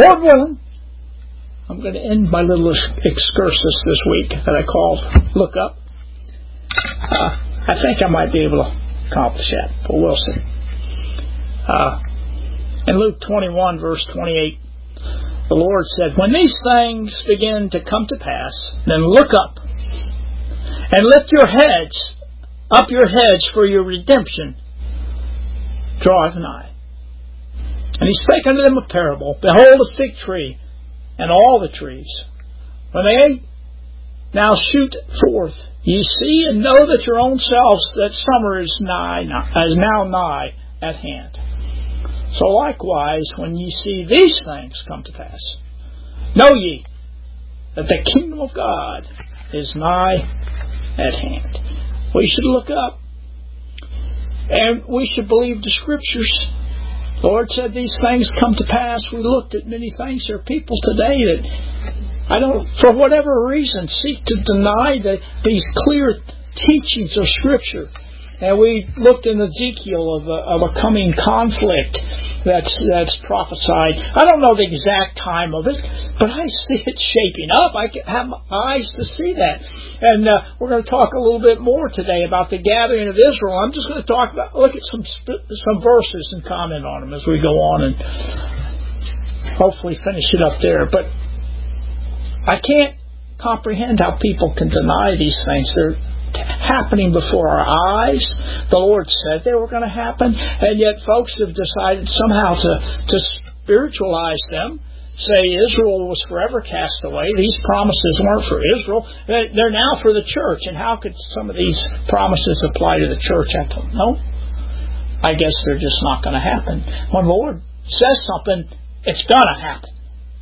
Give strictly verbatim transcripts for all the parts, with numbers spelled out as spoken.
Lord willing, I'm going to end my little excursus this week that I called Look Up. Uh, I think I might be able to accomplish that, but we'll see. Uh, in Luke twenty-one, verse twenty-eight, the Lord said, when these things begin to come to pass, then look up and lift your heads, up your heads, for your redemption draweth nigh. And he spake unto them a parable. Behold, a fig tree, and all the trees, when they now shoot forth, ye see and know that your own selves that summer is nigh, is now nigh at hand. So likewise, when ye see these things come to pass, know ye that the kingdom of God is nigh at hand. We should look up, and we should believe the Scriptures. The Lord said these things come to pass. We looked at many things. There are people today that, I don't, for whatever reason, seek to deny the, these clear teachings of Scripture. And we looked in Ezekiel of a, of a coming conflict that's that's prophesied. I don't know the exact time of it, but I see it shaping up. I have eyes to see that. And uh, we're going to talk a little bit more today about the gathering of Israel. I'm just going to talk about, look at some some verses and comment on them as we go on and hopefully finish it up there. But I can't comprehend how people can deny these things. They're happening before our eyes. The Lord said they were going to happen, and yet folks have decided somehow to, to spiritualize them, say Israel was forever cast away. These promises weren't for Israel. They're now for the church. And how could some of these promises apply to the church? I don't know. I guess they're just not going to happen. When the Lord says something, it's going to happen.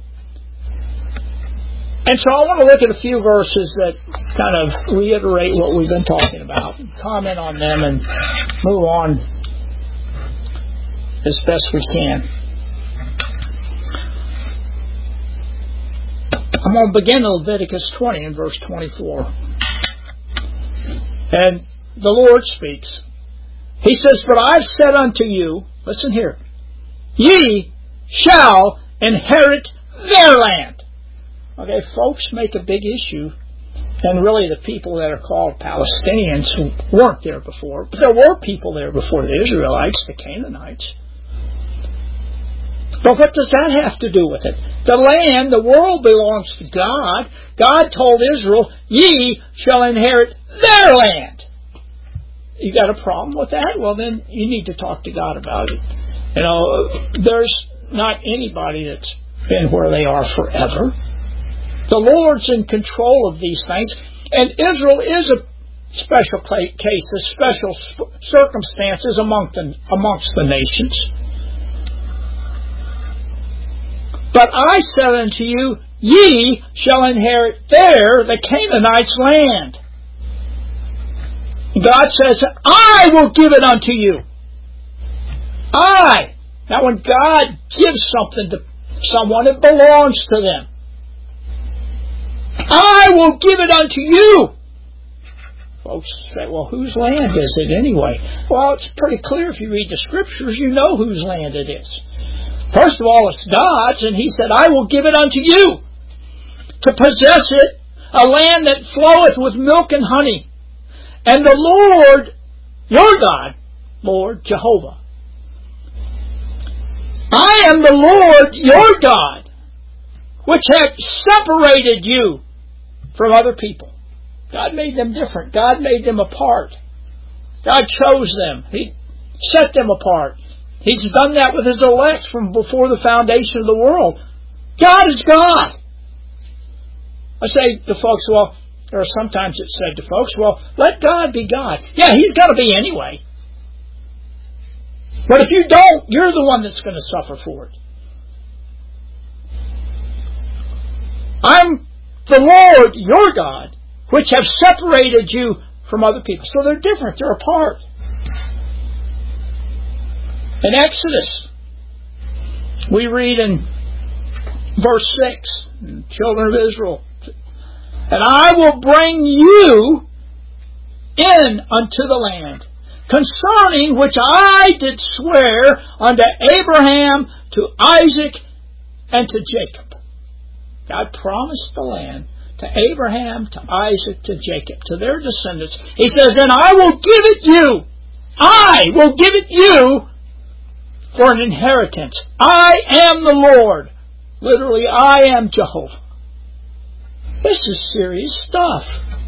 And so I want to look at a few verses that kind of reiterate what we've been talking about, comment on them, and move on as best we can. I'm going to begin in Leviticus twenty in verse twenty-four. And the Lord speaks. He says, but I've said unto you, listen here, ye shall inherit their land. Okay, folks make a big issue, and really the people that are called Palestinians who weren't there before, but there were people there before the Israelites, the Canaanites. But what does that have to do with it? The land, the world belongs to God. God told Israel, ye shall inherit their land. You got a problem with that? Well, then you need to talk to God about it. You know, there's not anybody that's been where they are forever. The Lord's in control of these things, and Israel is a special case, a special circumstances among the, amongst the nations. But I said unto you, ye shall inherit there the Canaanites' land. God says, I will give it unto you. I. Now when God gives something to someone, it belongs to them. I will give it unto you. Folks say, well, whose land is it anyway? Well, it's pretty clear if you read the Scriptures, you know whose land it is. First of all, it's God's, and He said, I will give it unto you to possess it, a land that floweth with milk and honey. And the Lord, your God, Lord Jehovah, I am the Lord your God, which hath separated you from other people. God made them different. God made them apart. God chose them. He set them apart. He's done that with His elect from before the foundation of the world. God is God. I say to folks, well, or sometimes it's said to folks, well, let God be God. Yeah, He's got to be anyway. But if you don't, you're the one that's going to suffer for it. I'm the Lord your God, which have separated you from other people. So they're different. They're apart. In Exodus, we read in verse six, children of Israel, and I will bring you in unto the land, concerning which I did swear unto Abraham, to Isaac, and to Jacob. God promised the land to Abraham, to Isaac, to Jacob, to their descendants. He says, and I will give it you. I will give it you for an inheritance. I am the Lord. Literally, I am Jehovah. This is serious stuff.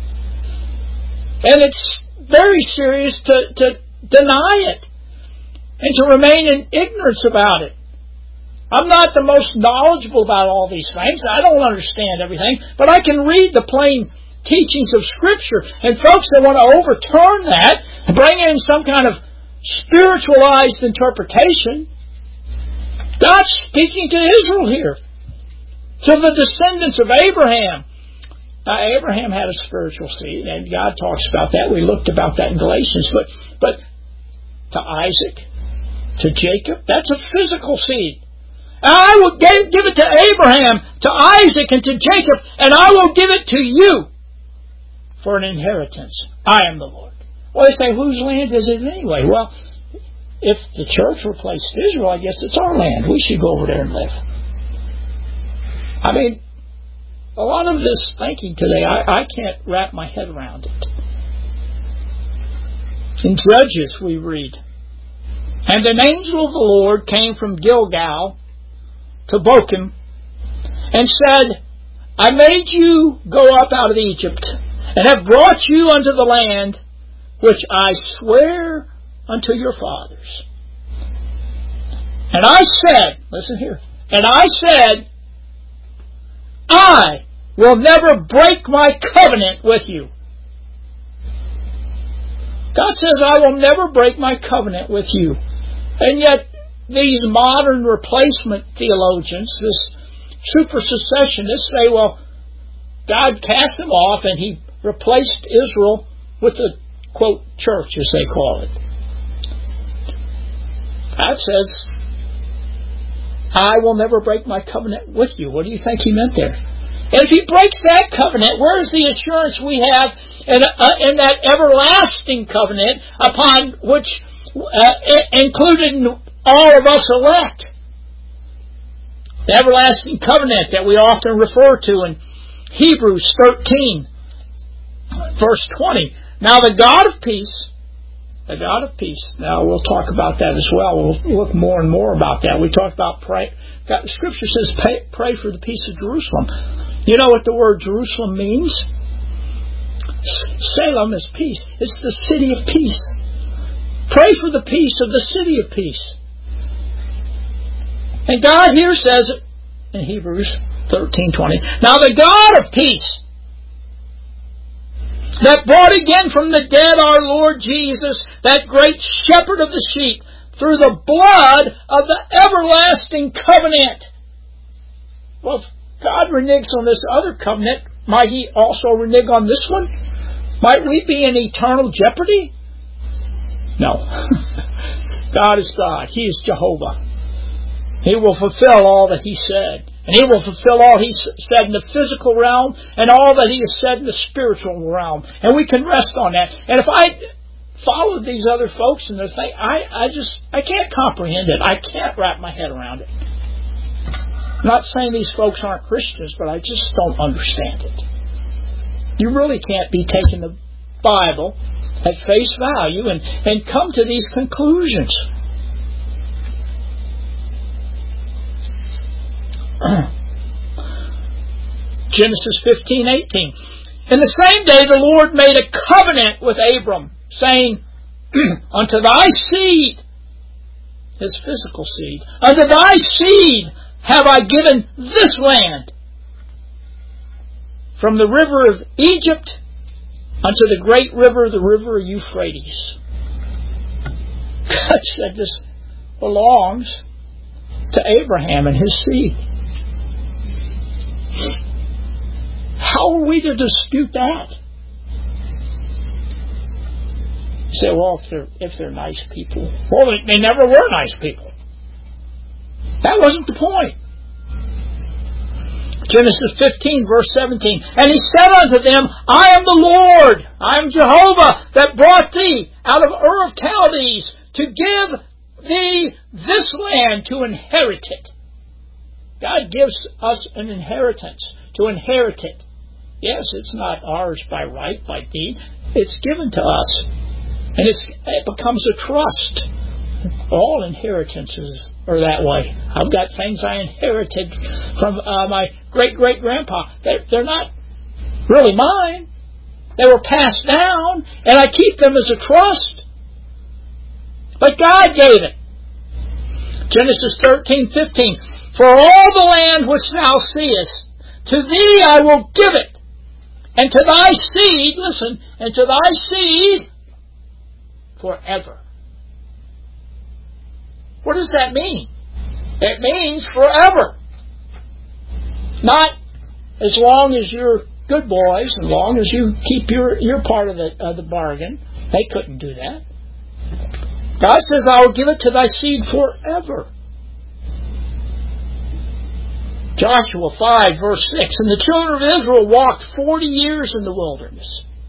And it's very serious to, to deny it and to remain in ignorance about it. I'm not the most knowledgeable about all these things. I don't understand everything, but I can read the plain teachings of Scripture. And folks that want to overturn that and bring in some kind of spiritualized interpretation, God's speaking to Israel here, to the descendants of Abraham. Now, Abraham had a spiritual seed, and God talks about that. We looked about that in Galatians. But, but to Isaac, to Jacob, that's a physical seed. I will give it to Abraham, to Isaac, and to Jacob, and I will give it to you for an inheritance. I am the Lord. Well, they say, whose land is it anyway? Well, if the church replaced Israel, I guess it's our land. We should go over there and live. I mean, a lot of this thinking today, I, I can't wrap my head around it. In Judges, we read, and an angel of the Lord came from Gilgal to Bochim, and said, I made you go up out of Egypt, and have brought you unto the land which I swear unto your fathers. And I said, listen here, and I said, I will never break my covenant with you. God says, I will never break my covenant with you. And yet, these modern replacement theologians, this supersessitionists, say, well, God cast them off and He replaced Israel with the, quote, church, as they call it. God says, I will never break my covenant with you. What do you think He meant there? And if He breaks that covenant, where is the assurance we have in, uh, in that everlasting covenant upon which uh, included in all of us elect? The everlasting covenant that we often refer to in Hebrews thirteen, verse twenty. Now the God of peace, the God of peace, now we'll talk about that as well. We'll look more and more about that. We talked about pray. God, Scripture says pray, pray for the peace of Jerusalem. You know what the word Jerusalem means? Salem is peace. It's the city of peace. Pray for the peace of the city of peace. And God here says it in Hebrews thirteen twenty. Now the God of peace, that brought again from the dead our Lord Jesus, that great shepherd of the sheep, through the blood of the everlasting covenant. Well, if God reneges on this other covenant, might He also renege on this one? Might we be in eternal jeopardy? No. God is God. He is Jehovah. He will fulfill all that He said. And He will fulfill all He said in the physical realm and all that He has said in the spiritual realm. And we can rest on that. And if I followed these other folks and their thing, I, I just, I can't comprehend it. I can't wrap my head around it. I'm not saying these folks aren't Christians, but I just don't understand it. You really can't be taking the Bible at face value and, and come to these conclusions. Genesis fifteen eighteen. In the same day the Lord made a covenant with Abram, saying, unto thy seed, his physical seed, unto thy seed have I given this land, from the river of Egypt unto the great river, the river Euphrates. God said this belongs to Abraham and his seed. How are we to dispute that? You say, well, if they're, if they're nice people. Well, they, they never were nice people. That wasn't the point. Genesis fifteen, verse seventeen. And He said unto them, I am the Lord, I am Jehovah, that brought thee out of Ur of Chaldees, to give thee this land to inherit it. God gives us an inheritance, to inherit it. Yes, it's not ours by right, by deed. It's given to us. And it's, it becomes a trust. All inheritances are that way. I've got things I inherited from uh, my great-great-grandpa. They're, they're not really mine. They were passed down, and I keep them as a trust. But God gave it. Genesis thirteen fifteen. For all the land which thou seest, to thee I will give it, and to thy seed, listen, and to thy seed forever. What does that mean? It means forever. Not as long as you're good boys, as long as you keep your, your part of the, of the bargain. They couldn't do that. God says, I will give it to thy seed forever. Joshua five, verse six. And the children of Israel walked forty years in the wilderness.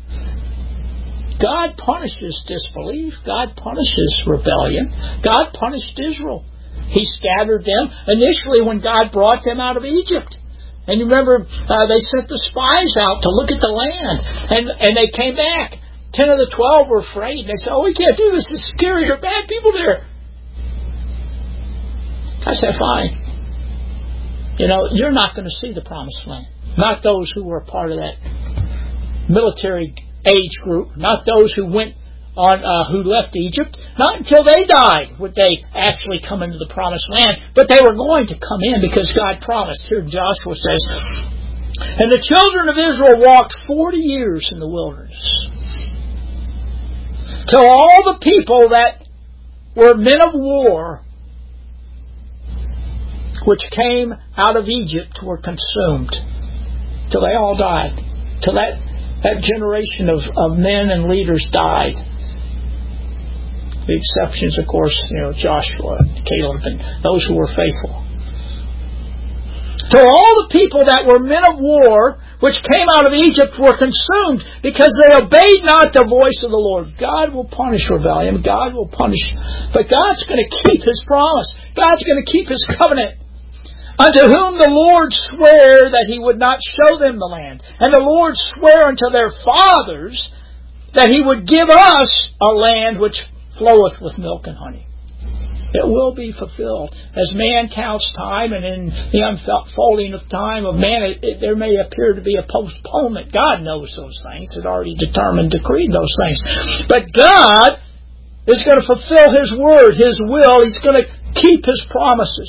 God punishes disbelief. God punishes rebellion. God punished Israel. He scattered them initially when God brought them out of Egypt. And you remember, uh, they sent the spies out to look at the land. And, and they came back. Ten of the twelve were afraid. They said, oh, we can't do this. It's scary. There are bad people there. I said, fine. You know, you're not going to see the promised land. Not those who were part of that military age group. Not those who went on, uh, who left Egypt. Not until they died would they actually come into the promised land. But they were going to come in because God promised. Here Joshua says, and the children of Israel walked forty years in the wilderness, till all the people that were men of war which came out of Egypt were consumed, till they all died, till that, that generation of, of men and leaders died. The exceptions, of course, you know, Joshua, Caleb, and those who were faithful. Till all the people that were men of war which came out of Egypt were consumed because they obeyed not the voice of the Lord. God will punish rebellion. God will punish. But God's going to keep His promise. God's going to keep His covenant. Unto whom the Lord sware that He would not show them the land. And the Lord sware unto their fathers that He would give us a land which floweth with milk and honey. It will be fulfilled. As man counts time, and in the unfolding of time of man, it, it, there may appear to be a postponement. God knows those things. It already determined, decreed those things. But God is going to fulfill His word, His will. He's going to keep His promises.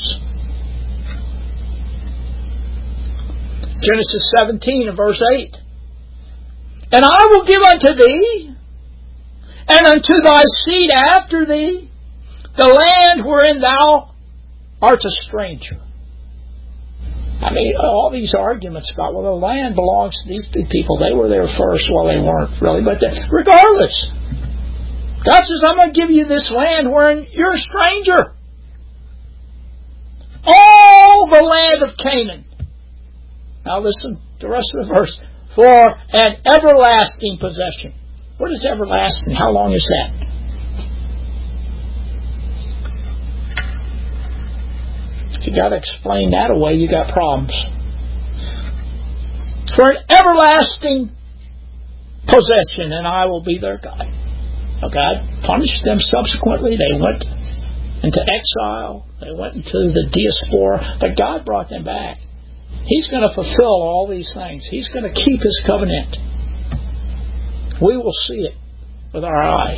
Genesis seventeen and verse eight. And I will give unto thee, and unto thy seed after thee, the land wherein thou art a stranger. I mean, all these arguments about, well, the land belongs to these people. They were there first. Well, they weren't really. But regardless, God says, I'm going to give you this land wherein you're a stranger. All the land of Canaan. Now listen to the rest of the verse. For an everlasting possession. What is everlasting? How long is that? If you got to explain that away, you got problems. For an everlasting possession, and I will be their God. Now God punished them subsequently. They went into exile. They went into the diaspora. But God brought them back. He's going to fulfill all these things. He's going to keep His covenant. We will see it with our eyes.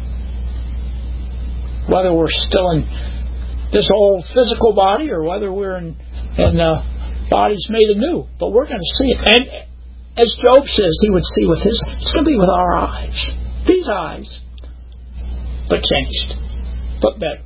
Whether we're still in this old physical body or whether we're in, in uh, bodies made anew. But we're going to see it. And as Job says, he would see with his, it's going to be with our eyes. These eyes. But changed. But better.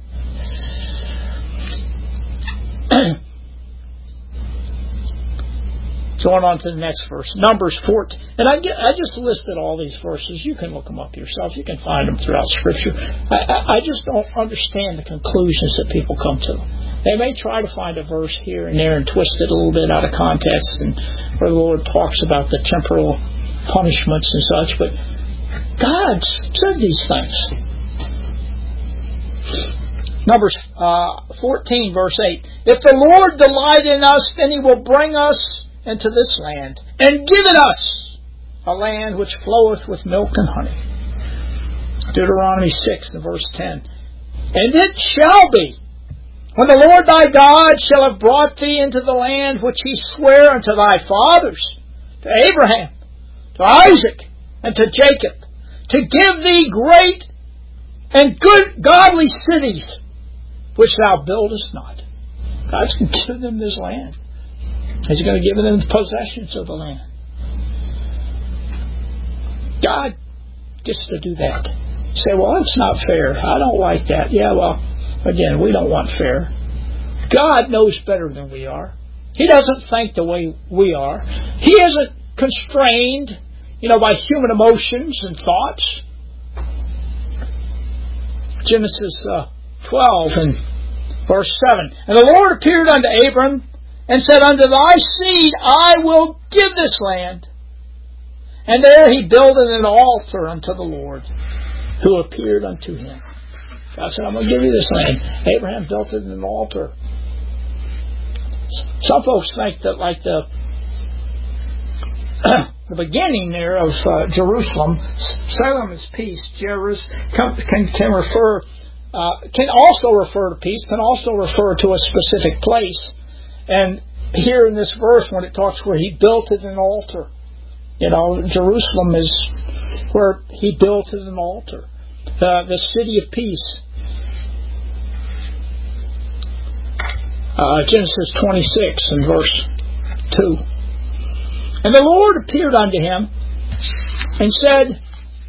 Going on to the next verse, Numbers fourteen. And I, get, I just listed all these verses. You can look them up yourself. You can find them throughout Scripture. I, I, I just don't understand the conclusions that people come to. They may try to find a verse here and there and twist it a little bit out of context, and where the Lord talks about the temporal punishments and such. But God said these things. Numbers uh, fourteen, verse eight. If the Lord delight in us, then He will bring us into this land, and give it us, a land which floweth with milk and honey. Deuteronomy six and verse ten. And it shall be, when the Lord thy God shall have brought thee into the land which He sware unto thy fathers, to Abraham, to Isaac, and to Jacob, to give thee great and good godly cities, which thou buildest not. God's going to give them this land. He's going to give them the possessions of the land. God gets to do that. You say, well, that's not fair. I don't like that. Yeah, well, again, we don't want fair. God knows better than we are. He doesn't think the way we are. He isn't constrained, you know, by human emotions and thoughts. Genesis uh, twelve and verse seven. And the Lord appeared unto Abram and said, Unto thy seed I will give this land. And there he builded an altar unto the Lord, who appeared unto him. God said, I'm going to give you this land. Abraham built it in an altar. Some folks think that like the the beginning there of uh, Jerusalem, Salem is peace. Jerus can, can, can refer, uh, can also refer to peace, can also refer to a specific place. And here in this verse, when it talks where he built it an altar, you know, Jerusalem is where he built it an altar, uh, the city of peace. Uh, Genesis twenty-six and verse two. And the Lord appeared unto him and said,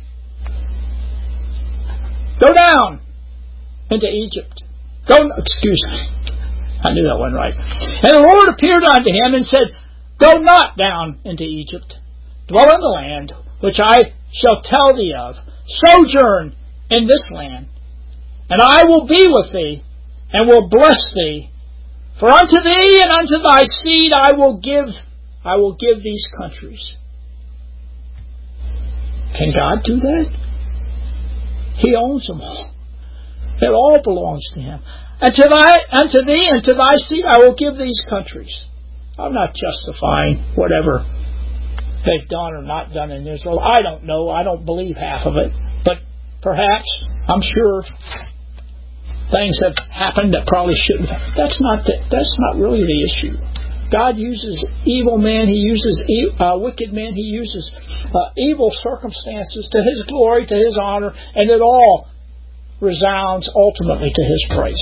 Go down into Egypt. Go, excuse me. I knew that wasn't right. And the Lord appeared unto him and said, Go not down into Egypt. Dwell in the land which I shall tell thee of. Sojourn in this land. And I will be with thee and will bless thee. For unto thee and unto thy seed I will give I will give these countries. Can God do that? He owns them all. It all belongs to Him. And to thy, unto thee and to thy seed I will give these countries. I'm not justifying whatever they've done or not done in Israel. I don't know. I don't believe half of it. But perhaps, I'm sure, things have happened that probably shouldn't have. That's not the, that's not really the issue. God uses evil men. He uses e- uh, wicked men. He uses uh, evil circumstances to His glory, to His honor, and it all resounds ultimately to His praise.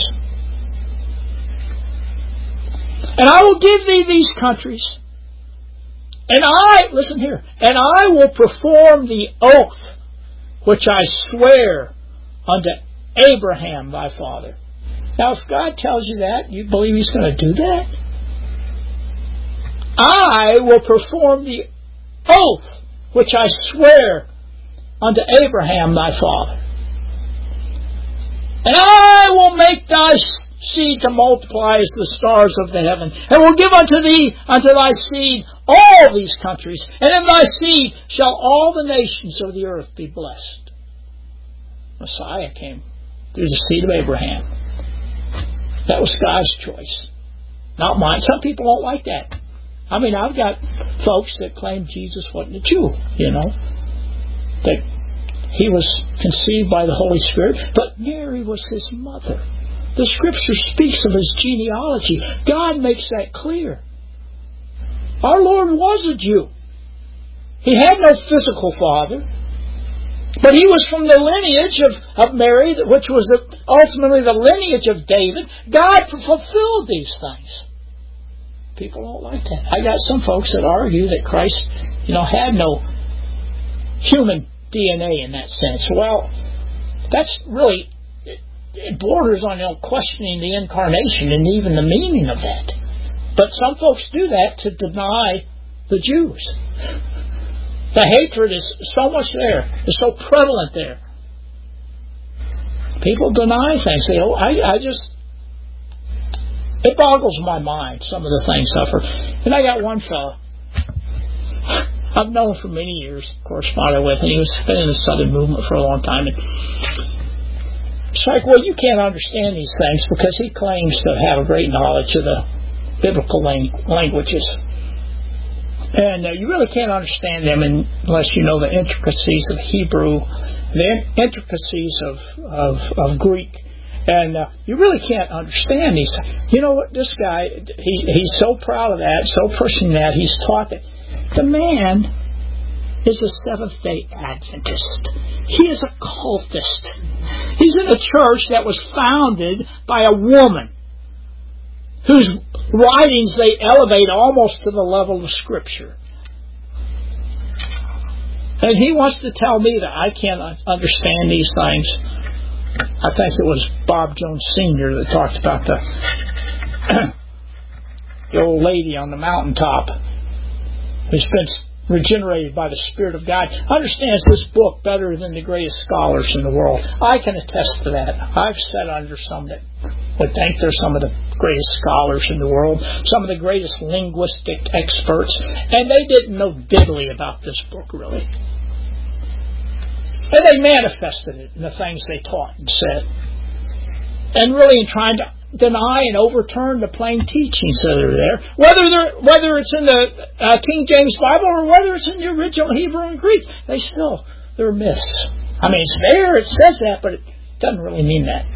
And I will give thee these countries, and I, listen here, and I will perform the oath which I swear unto Abraham thy father. Now, if God tells you that, you believe He's going to do that? I will perform the oath which I swear unto Abraham thy father. And I will make thy seed to multiply as the stars of the heaven, and will give unto thee, unto thy seed, all these countries, and in thy seed shall all the nations of the earth be blessed. Messiah came through the seed of Abraham. That was God's choice, not mine. Some people won't like that. I mean, I've got folks that claim Jesus wasn't a Jew, you know, that He was conceived by the Holy Spirit, but Mary was His mother. The Scripture speaks of His genealogy. God makes that clear. Our Lord was a Jew. He had no physical father, but He was from the lineage of, of Mary, which was ultimately the lineage of David. God fulfilled these things. People don't like that. I got some folks that argue that Christ, you know, had no human D N A in that sense. Well, that's really, it, it borders on, you know, questioning the incarnation and even the meaning of that. But some folks do that to deny the Jews. The hatred is so much there. It's so prevalent there. People deny things. They, oh, I, I just... It boggles my mind, some of the things I've heard. And I got one fellow I've known for many years, corresponded with, and he was been in the Southern movement for a long time. And It's like, well, you can't understand these things because he claims to have a great knowledge of the biblical lang- languages. And uh, you really can't understand them unless you know the intricacies of Hebrew, the intricacies of, of, of Greek. And uh, you really can't understand these. You know what? This guy, he, he's so proud of that, so pushing that, he's taught that. The man is a Seventh-day Adventist. He is a cultist. He's in a church that was founded by a woman whose writings they elevate almost to the level of Scripture. And he wants to tell me that I can't understand these things. I think it was Bob Jones Senior that talked about the, the old lady on the mountaintop who's been regenerated by the Spirit of God, understands this book better than the greatest scholars in the world. I can attest to that. I've sat under some that would think they're some of the greatest scholars in the world, some of the greatest linguistic experts, and they didn't know diddly about this book, really. And they manifested it in the things they taught and said. And really in trying to deny and overturn the plain teachings that are there, whether they're, whether it's in the uh, King James Bible or whether it's in the original Hebrew and Greek, they still, they're myths. I mean, it's there, it says that, but it doesn't really mean that.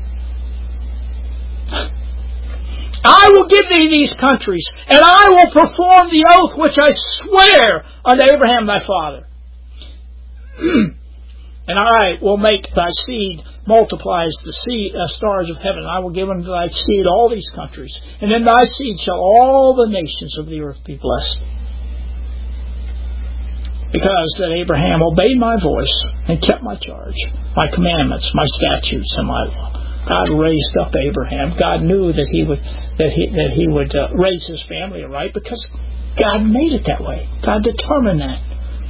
I will give thee these countries, and I will perform the oath which I swear unto Abraham thy father. And I will make thy seed multiply as the sea, uh, stars of heaven. I will give unto thy seed all these countries. And in thy seed shall all the nations of the earth be blessed. Because that Abraham obeyed my voice and kept my charge, my commandments, my statutes, and my law. God raised up Abraham. God knew that he would that he that he would uh, raise his family right because God made it that way. God determined that.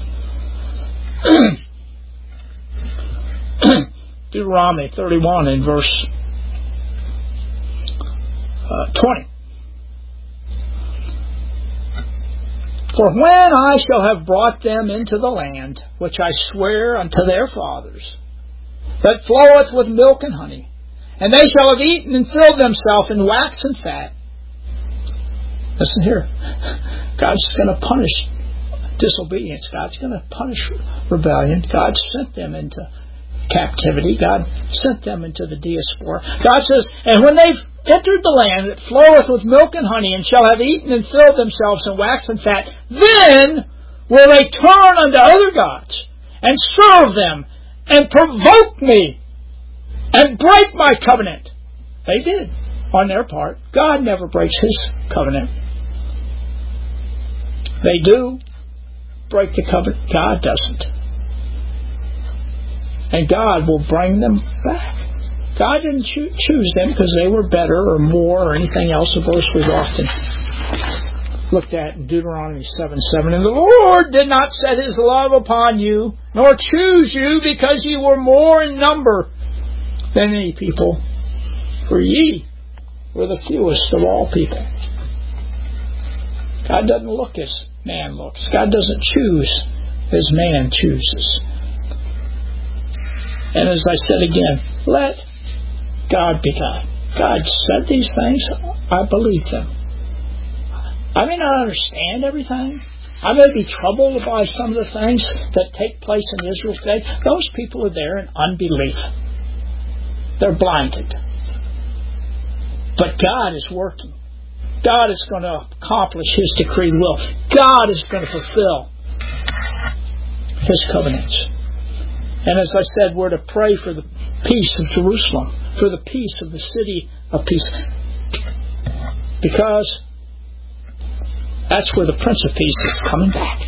Deuteronomy thirty-one in verse uh, twenty. For when I shall have brought them into the land which I swear unto their fathers, that floweth with milk and honey, and they shall have eaten and filled themselves in wax and fat. Listen here. God's going to punish disobedience. God's going to punish rebellion. God sent them into captivity. God sent them into the diaspora. God says, and when they've entered the land that floweth with milk and honey, and shall have eaten and filled themselves in wax and fat, then will they turn unto other gods, and serve them, and provoke me, and break my covenant. They did, on their part. God never breaks His covenant. They do break the covenant. God doesn't. And God will bring them back. God didn't cho- choose them because they were better or more or anything else. A verse we've often looked at in Deuteronomy seven seven. And the Lord did not set His love upon you, nor choose you because ye were more in number than any people. For ye were the fewest of all people. God doesn't look as man looks. God doesn't choose as man chooses. And as I said again, let God be God. God said these things. I believe them. I may not understand everything. I may be troubled by some of the things that take place in Israel today. Those people are there in unbelief. They're blinded. But God is working. God is going to accomplish His decreed will. God is going to fulfill His covenants. And as I said, we're to pray for the peace of Jerusalem, for the peace of the city of peace. Because that's where the Prince of Peace is coming back.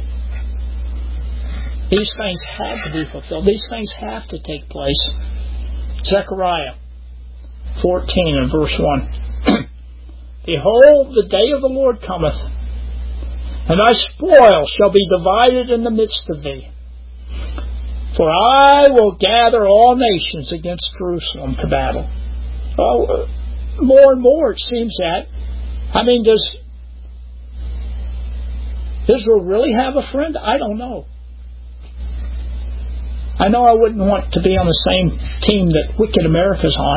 These things have to be fulfilled. These things have to take place. Zechariah fourteen and verse one. Behold, the day of the Lord cometh, and thy spoil shall be divided in the midst of thee. For I will gather all nations against Jerusalem to battle. Well, more and more it seems that. I mean, does Israel really have a friend? I don't know. I know I wouldn't want to be on the same team that wicked America's on.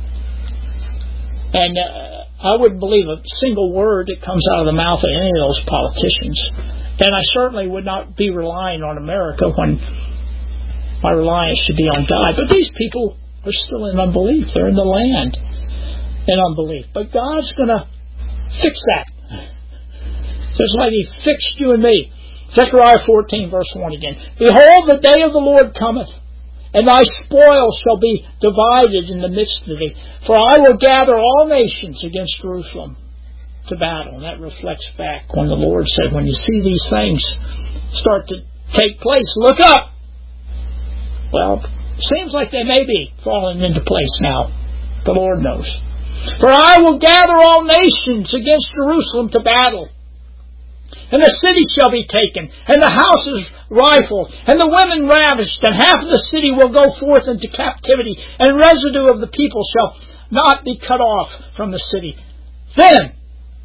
And uh, I wouldn't believe a single word that comes out of the mouth of any of those politicians. And I certainly would not be relying on America when my reliance should be on God. But these people are still in unbelief. They're in the land in unbelief. But God's going to fix that. Just like He fixed you and me. Zechariah fourteen, verse one again. Behold, the day of the Lord cometh, and thy spoil shall be divided in the midst of thee. For I will gather all nations against Jerusalem to battle. And that reflects back when the Lord said, when you see these things start to take place, look up. Well, seems like they may be falling into place now. The Lord knows. For I will gather all nations against Jerusalem to battle. And the city shall be taken, and the houses rifled, and the women ravished, and half of the city will go forth into captivity, and residue of the people shall not be cut off from the city. Then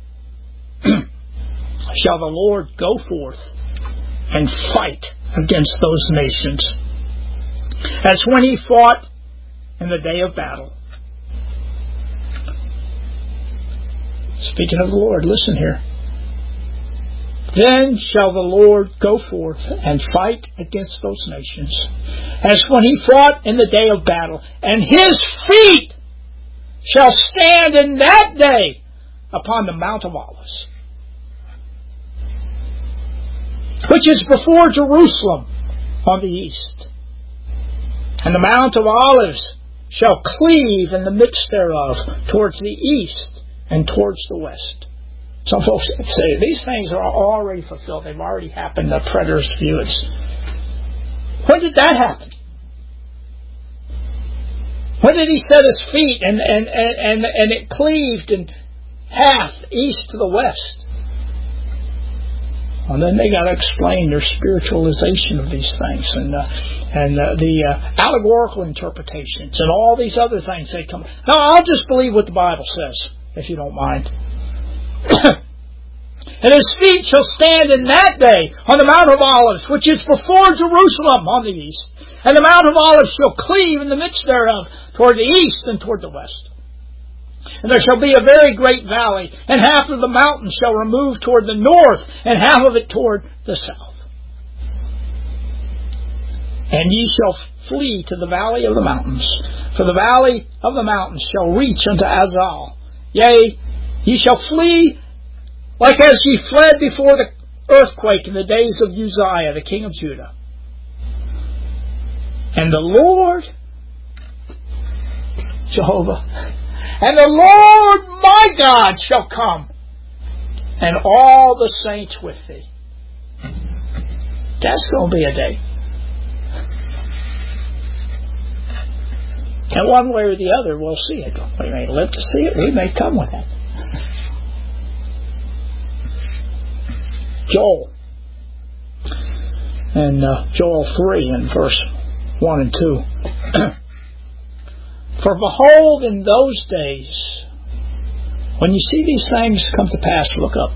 shall the Lord go forth and fight against those nations, as when He fought in the day of battle. Speaking of the Lord, listen here. Then shall the Lord go forth and fight against those nations, as when He fought in the day of battle, and His feet shall stand in that day upon the Mount of Olives, which is before Jerusalem on the east. And the Mount of Olives shall cleave in the midst thereof towards the east and towards the west. Some folks say these things are already fulfilled. They've already happened. The preterist view. It's, when did that happen? When did He set His feet and, and, and, and, and it cleaved in half east to the west? And then they got to explain their spiritualization of these things and uh, and uh, the uh, allegorical interpretations and all these other things they come. No, I'll just believe what the Bible says, if you don't mind. And His feet shall stand in that day on the Mount of Olives, which is before Jerusalem on the east. And the Mount of Olives shall cleave in the midst thereof toward the east and toward the west. And there shall be a very great valley, and half of the mountain shall remove toward the north, and half of it toward the south. And ye shall flee to the valley of the mountains, for the valley of the mountains shall reach unto Azal. Yea, ye shall flee like as ye fled before the earthquake in the days of Uzziah, the king of Judah. And the Lord, Jehovah, and the Lord my God shall come, and all the saints with thee. That's going to be a day. And one way or the other, we'll see it. We may live to see it. We may come with it. Joel. And uh, Joel three and verse one and two. For behold, in those days, when you see these things come to pass, look up.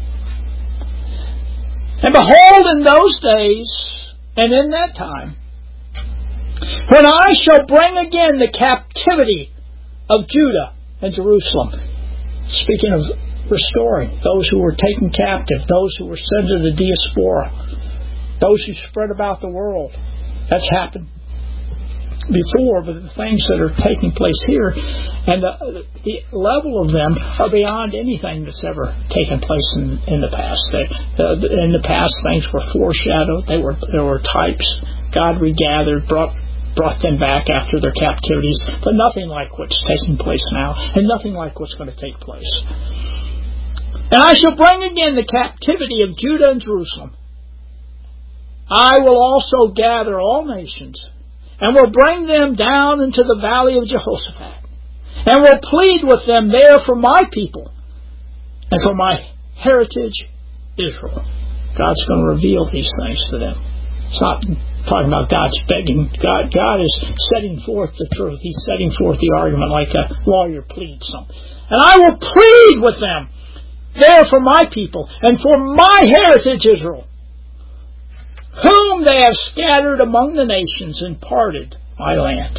And behold, in those days, and in that time, when I shall bring again the captivity of Judah and Jerusalem. Speaking of restoring those who were taken captive, those who were sent to the diaspora, those who spread about the world. That's happened before, but the things that are taking place here and the, the level of them are beyond anything that's ever taken place in, in the past. They, uh, in the past, things were foreshadowed. They were there were types. God regathered, brought brought them back after their captivities, but nothing like what's taking place now, and nothing like what's going to take place. And I shall bring again the captivity of Judah and Jerusalem. I will also gather all nations, and will bring them down into the valley of Jehoshaphat, and will plead with them there for my people, and for my heritage Israel. God's going to reveal these things to them. It's not talking about God's begging. God, God is setting forth the truth. He's setting forth the argument like a lawyer pleads something. And I will plead with them there for my people and for my heritage Israel. whom they have scattered among the nations and parted my land.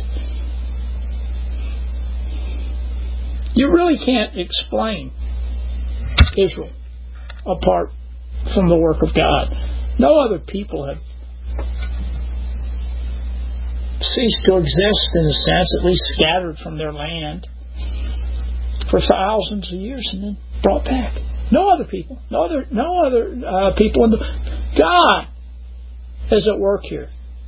You really can't explain Israel apart from the work of God. No other people have ceased to exist, in a sense, at least scattered from their land for thousands of years and then brought back. No other people, no other, no other uh, people in the. God is at work here.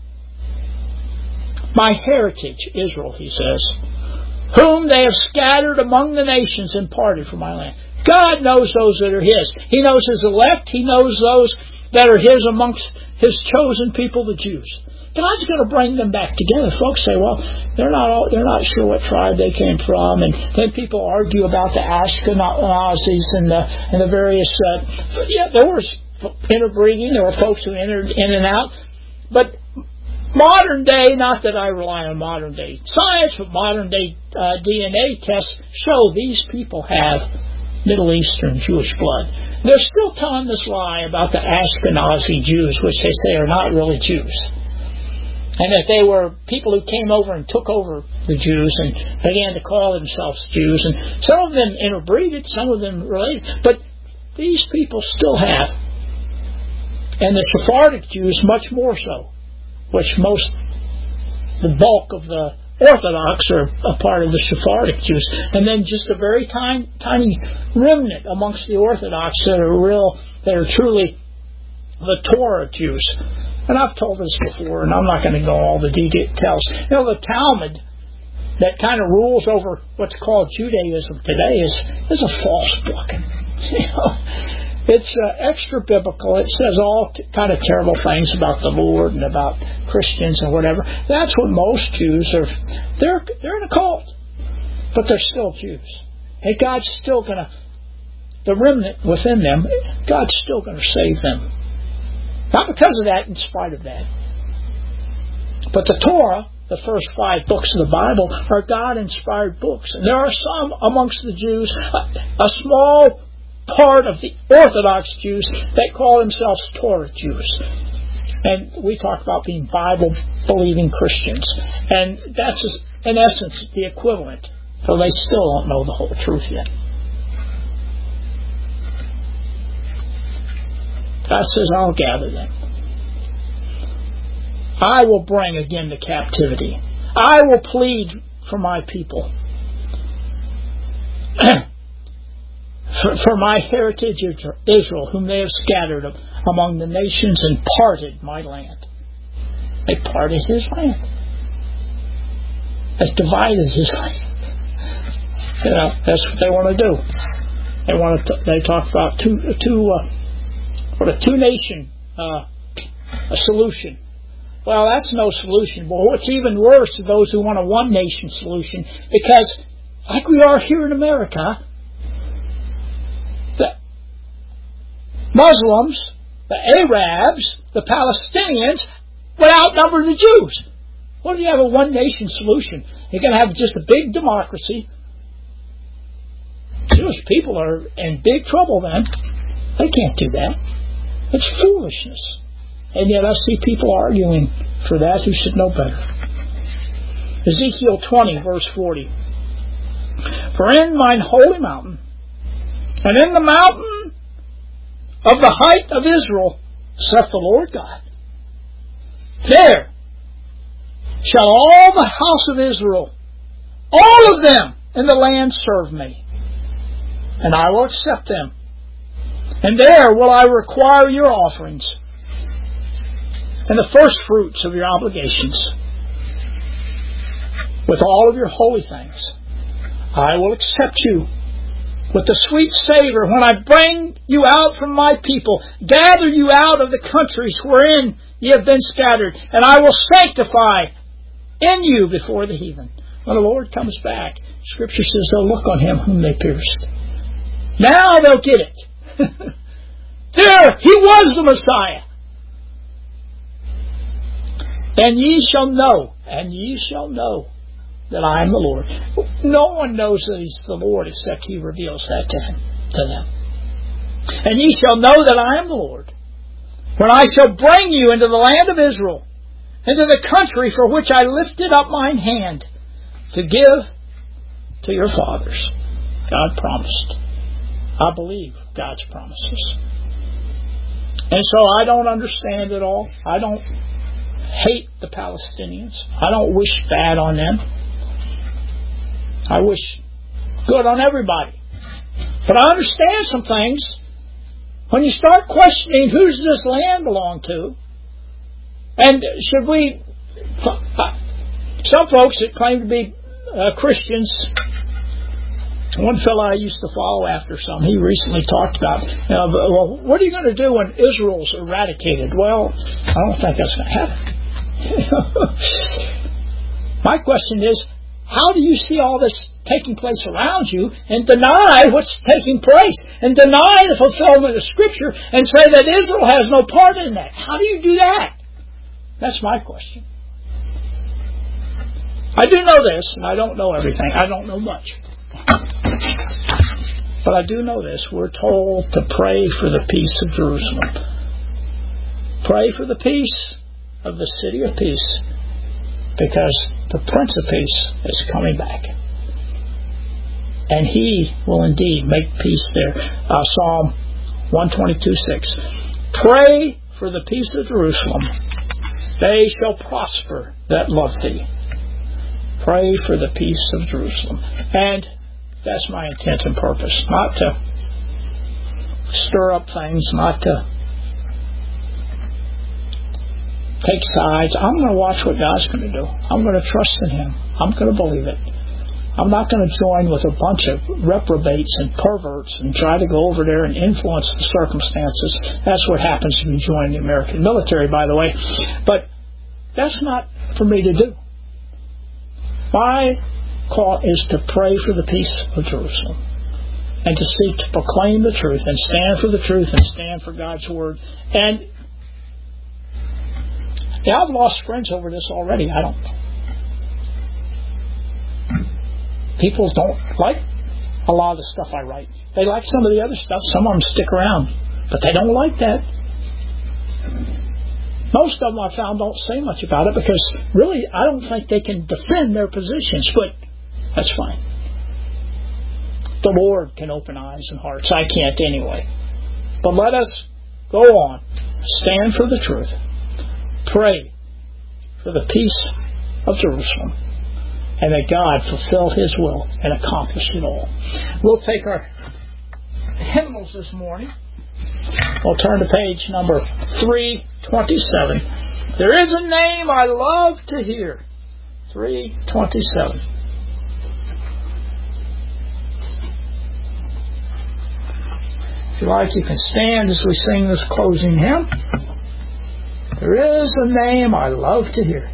My heritage, Israel, he says, whom they have scattered among the nations and parted from my land. God knows those that are His. He knows His elect. He knows those that are His amongst His chosen people, the Jews. God's going to bring them back together. Folks say, well, they're not all, they're not sure what tribe they came from, and then people argue about the Ashkenazis and the and the various. Uh, yeah, there was interbreeding. There were folks who entered in and out, but modern day, not that I rely on modern day science, but modern day uh, D N A tests show these people have Middle Eastern Jewish blood. They're still telling this lie about the Ashkenazi Jews, which they say are not really Jews. And that they were people who came over and took over the Jews and began to call themselves Jews. And some of them interbreeded, some of them related. But these people still have. And the Sephardic Jews much more so, which most, the bulk of the Orthodox are a part of the Sephardic Jews. And then just a very tiny, tiny remnant amongst the Orthodox that are real, that are truly the Torah Jews. And I've told this before, and I'm not going to go all the details. You know, the Talmud that kind of rules over what's called Judaism today is is a false book. You know, it's uh, extra biblical. It says all t- kind of terrible things about the Lord and about Christians and whatever. That's what most Jews are. They're they're in a cult, but they're still Jews. And God's still going to, the remnant within them, God's still going to save them. Not because of that, in spite of that. But the Torah, the first five books of the Bible, are God-inspired books. And there are some amongst the Jews, a, a small part of the Orthodox Jews, that call themselves Torah Jews. And we talk about being Bible-believing Christians. And that's, in essence, the equivalent. So they still don't know the whole truth yet. God says, I'll gather them. I will bring again the captivity. I will plead for my people. for, for my heritage Israel, whom they have scattered among the nations and parted my land. They parted His land. That's divided His land. You know, that's what they want to do. They want to. They talk about two two. Uh, What a two-nation uh, a solution. Well, that's no solution. But what's even worse is those who want a one-nation solution, because, like we are here in America, the Muslims, the Arabs, the Palestinians would outnumber the Jews. What if you have a one-nation solution? You're going to have just a big democracy. Jewish people are in big trouble then. They can't do that. It's foolishness. And yet I see people arguing for that who should know better. Ezekiel twenty, verse forty. For in mine holy mountain, and in the mountain of the height of Israel, saith the Lord God, there shall all the house of Israel, all of them in the land, serve me, and I will accept them. And there will I require your offerings and the first fruits of your obligations with all of your holy things. I will accept you with the sweet savor when I bring you out from my people, gather you out of the countries wherein ye have been scattered, and I will sanctify in you before the heathen. When the Lord comes back, Scripture says they'll look on Him whom they pierced. Now they'll get it. There, He was the Messiah. And ye shall know, and ye shall know that I am the Lord. No one knows that He's the Lord except He reveals that to him, to them. And ye shall know that I am the Lord, when I shall bring you into the land of Israel, into the country for which I lifted up mine hand to give to your fathers. God promised. I believe God's promises. And so I don't understand it all. I don't hate the Palestinians. I don't wish bad on them. I wish good on everybody. But I understand some things. When you start questioning who's this land belong to, and should we, some folks that claim to be uh, Christians, one fellow I used to follow after some, he recently talked about, you know, well, what are you going to do when Israel's eradicated? Well, I don't think that's going to happen. My question is, how do you see all this taking place around you and deny what's taking place and deny the fulfillment of Scripture and say that Israel has no part in that? How do you do that? That's my question. I do know this, and I don't know everything. I don't know much. But I do know this. We're told to pray for the peace of Jerusalem. Pray for the peace of the city of peace, because the Prince of Peace is coming back. And He will indeed make peace there. Uh, Psalm one twenty-two six. Pray for the peace of Jerusalem. They shall prosper that love thee. Pray for the peace of Jerusalem. And that's my intent and purpose. Not to stir up things, not to take sides. I'm going to watch what God's going to do. I'm going to trust in Him. I'm going to believe it. I'm not going to join with a bunch of reprobates and perverts and try to go over there and influence the circumstances. That's what happens when you join the American military, by the way. But that's not for me to do. My call is to pray for the peace of Jerusalem and to seek to proclaim the truth and stand for the truth and stand for God's Word. And yeah, I've lost friends over this already. I don't. People don't like a lot of the stuff I write. They like some of the other stuff. Some of them stick around. But they don't like that. Most of them I found don't say much about it because really I don't think they can defend their positions. But that's fine. The Lord can open eyes and hearts. I can't anyway. But let us go on. Stand for the truth. Pray for the peace of Jerusalem. And that God fulfill His will and accomplish it all. We'll take our hymnals this morning. We'll turn to page number three twenty-seven. There is a name I love to hear. three twenty-seven. If you like, you can stand as we sing this closing hymn. There is a name I love to hear.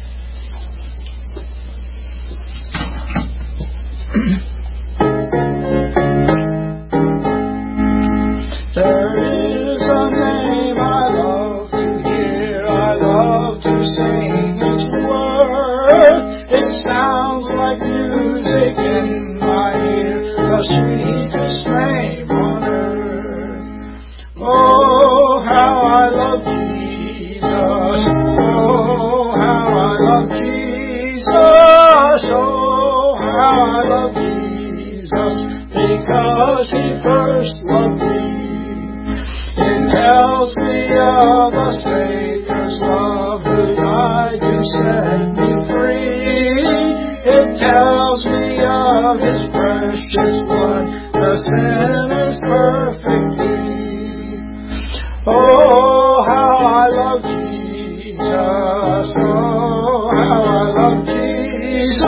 There is a name I love to hear. I love to sing its word. It sounds like music in my ear, the sweetest name on earth. Oh, how I love Jesus. Oh, how I love Jesus. Oh, how I love Jesus, because He first loved me. It tells me of a Savior's love who died to set me free. It tells me of His precious blood, the sinner's perfect plea. Oh, how I love Jesus. Oh, how I love Jesus.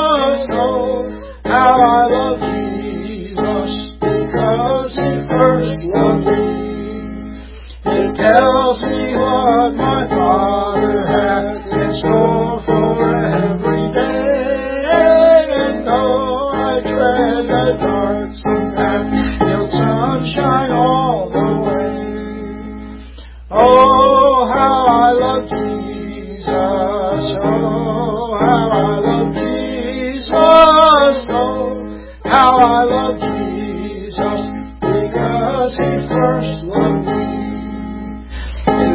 How I love Jesus, because He first loved me. It tells me what my Father hath in store for every day. And though I tread the darksome path, He'll sunshine all the way. Oh, how I love Jesus. Oh, how I love Jesus. How I love Jesus, because He first loved me.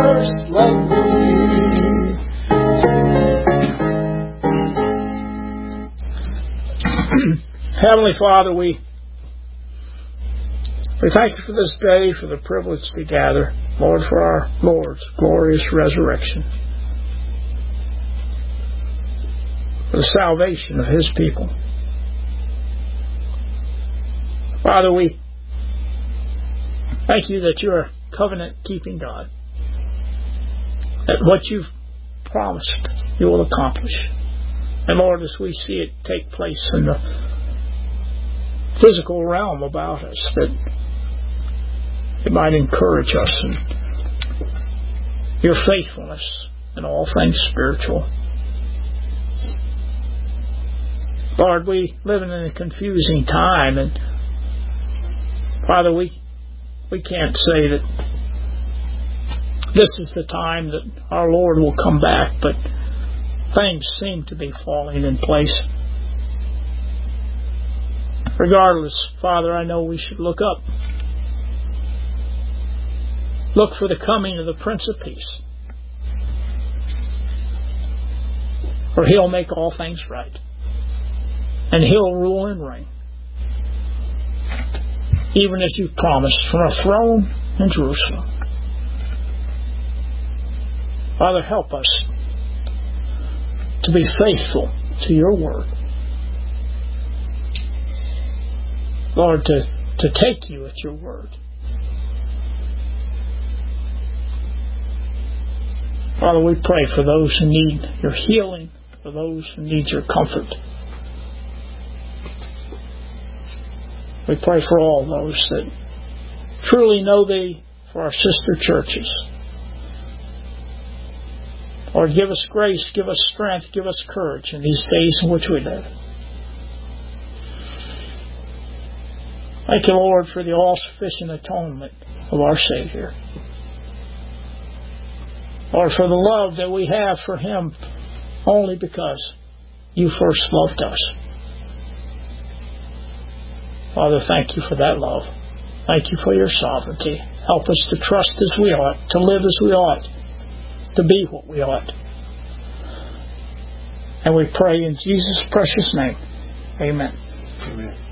first loved me. Heavenly Father, we we thank you for this day, for the privilege to gather, Lord, for our Lord's glorious resurrection, for the salvation of His people. Father, we thank you that you're a covenant-keeping God, that what you've promised you will accomplish. And Lord, as we see it take place in the physical realm about us, that it might encourage us in your faithfulness in all things spiritual. Lord, we live in a confusing time, and Father, we we can't say that this is the time that our Lord will come back, but things seem to be falling in place. Regardless, Father, I know we should look up. Look for the coming of the Prince of Peace, for He'll make all things right, and He'll rule and reign, even as you promised, from a throne in Jerusalem. Father, help us to be faithful to your word. Lord, to, to take you at your word. Father, we pray for those who need your healing, for those who need your comfort. We pray for all those that truly know thee, for our sister churches. Lord, give us grace, give us strength, give us courage in these days in which we live. Thank you, Lord, for the all-sufficient atonement of our Savior. Lord, for the love that we have for Him only because you first loved us. Father, thank you for that love. Thank you for your sovereignty. Help us to trust as we ought, to live as we ought, to be what we ought. And we pray in Jesus' precious name. Amen. Amen.